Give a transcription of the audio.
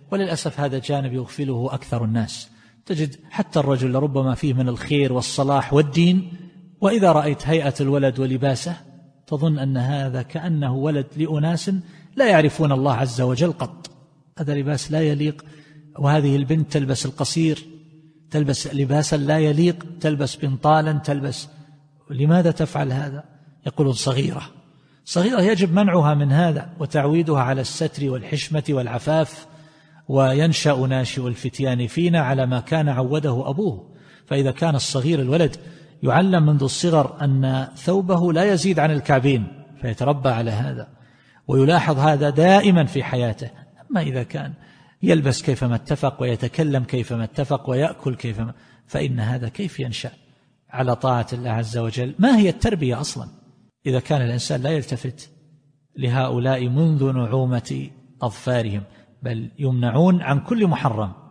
وللأسف هذا جانب يغفله أكثر الناس. تجد حتى الرجل لربما فيه من الخير والصلاح والدين، وإذا رأيت هيئة الولد ولباسه تظن أن هذا كأنه ولد لأناس لا يعرفون الله عز وجل قط. هذا لباس لا يليق، وهذه البنت تلبس القصير، تلبس لباسا لا يليق، تلبس بنطالا، تلبس. لماذا تفعل هذا؟ يقولون صغيرة يجب منعها من هذا وتعويدها على الستر والحشمة والعفاف، وينشأ ناشئ الفتيان فينا على ما كان عوده أبوه. فإذا كان الصغير الولد يعلم منذ الصغر أن ثوبه لا يزيد عن الكعبين فيتربى على هذا ويلاحظ هذا دائما في حياته. أما إذا كان يلبس كيفما اتفق ويتكلم كيفما اتفق ويأكل كيفما، فإن هذا كيف ينشأ على طاعة الله عز وجل؟ ما هي التربية أصلا إذا كان الإنسان لا يلتفت لهؤلاء منذ نعومة أظفارهم، بل يمنعون عن كل محرم؟